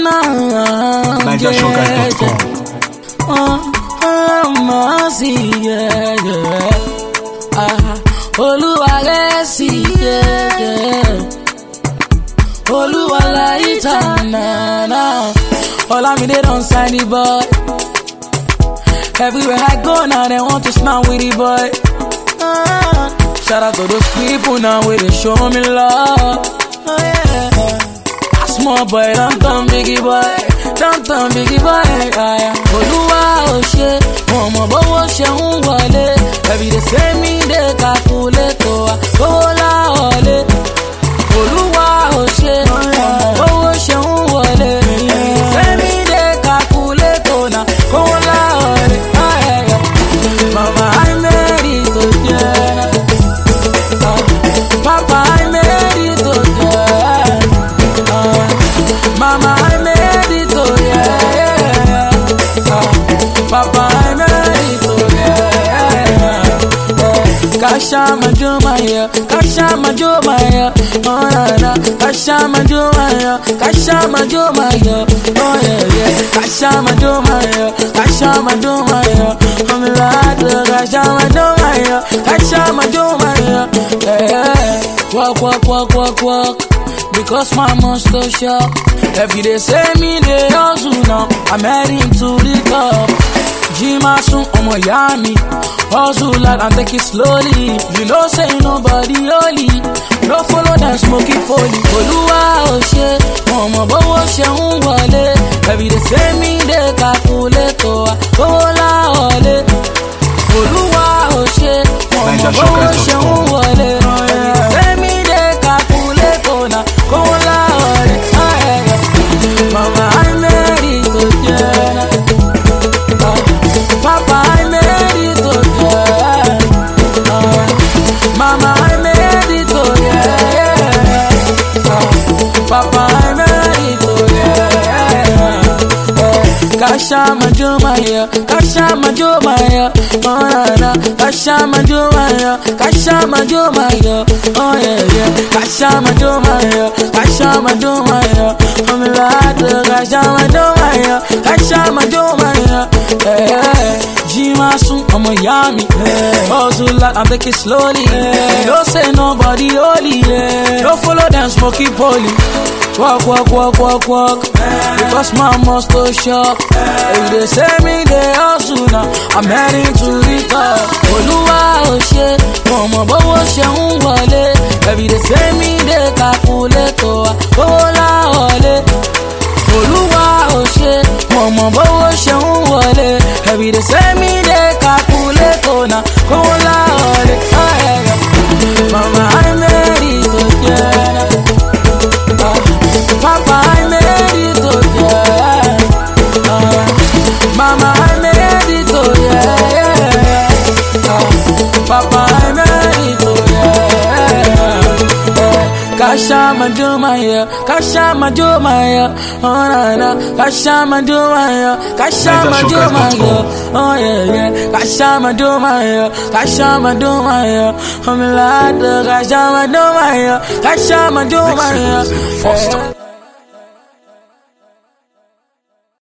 All I mean, they don't sign the boy. Everywhere I go now, they want to smile with the boy. Shout out to those people now where they show me love. A small boy, don't turn biggie boy. Don't turn biggie boy. Oluwa Oshe, Mama Bowo Sheun Wale. Every day say me they calculate. Ola Ole. Oluwa Oshe, Mama Bowo Sheun Wale. Say me they calculate. Ola Ole. Mama, I made it to Papa, I made it to Mama, I made it to Papa, I made it to Kasha Majumaya, Kasha Majumaya, oh na, Kasha Majumaya, Kasha Majumaya, oh yeah, Kasha Majumaya, Kasha Majumaya, I'm like Kasha Majumaya, Kasha Majumaya, walk, walk, walk, walk, walk, because my monster shop. Every day say me they hustle now, I'm heading to the top. Jimasun omo yami, hustle like and take it slowly. You know say nobody holy, no follow them smoking folly. Oluwa Oshe, Mama Bowo Sheun Wale. Every day say me they calculate. Ola Ole. Oluwa Oshe, Mama Bowo Sheun Wale. Every day say me they calculate. Ola Ole. Mama, I made it to Papa, I made it to Mama, I made it to Papa, I made it to Kasha Majumaya, Kasha Majumaya, oh na, Kasha Majumaya, Kasha Majumaya, oh yeah, Kasha Majumaya, Kasha Majumaya, I'm like Kasha Majumaya, Kasha Majumaya, Jimasun, I'm a yummy, hustle like I'm taking slowly, don't say nobody holy, don't follow them smoky poly. Walk, walk, walk, walk, walk, because my monster shop. If they say me they hustle now, I'm heading to the top. Oluwa Oshe, Mama Bowo Sheun Wale. Every day say me they calculate. Ola Ole. Oluwa Oshe, Mama Bowo Sheun Wale. Every day say me they calculate. Ola Ole. Mama, I made it to Papa, I made it to Mama, I made it to Papa, I made it to Kasha Majumaya, Kasha Majumaya, oh na, Kasha Majumaya, Kasha Majumaya, oh yeah, Kasha Majumaya, Kasha Majumaya, I'm like Kasha Majumaya, Kasha Majumaya.